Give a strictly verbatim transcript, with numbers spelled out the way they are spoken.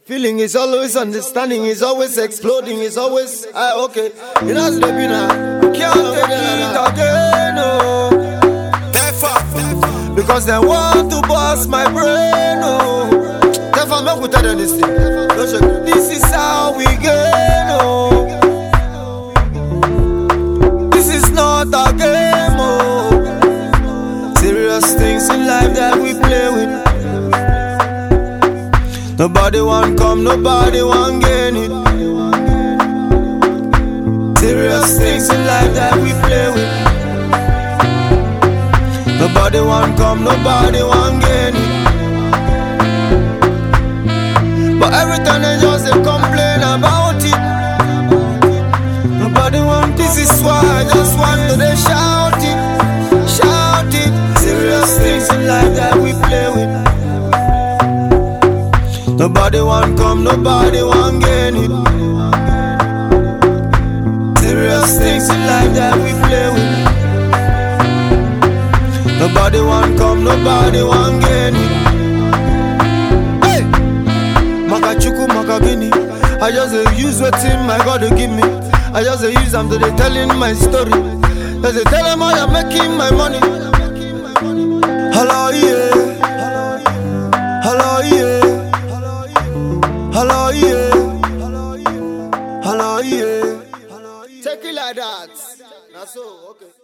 Feeling is always understanding, is always exploding, is always ah, okay. It has to be now. Can't take it again, no. Therefore, because they want to bust my brain, no. Therefore, I'm not going to tell them this thing. This is how we get, no. This is not a game, oh. Serious things in life that we play with. Nobody want come, nobody want gain it. Serious things in life that we play with. Nobody want come, nobody want gain it. But every time they just they complain about it. Nobody want, this is why I just want to they shout it, shout it. Serious things in life that we play with. Nobody want come, nobody want gain it. Serious things in life that we play with. Nobody want come, nobody want gain it. Hey! Makachuku, Makabini. I just uh, use what him my God to give me. I just uh, use them to they telling my story. As they tell them how I'm making my money. Hello, yeah. Hello, yeah. Hello, yeah. Hello, yeah. Take it like that. That's so, okay.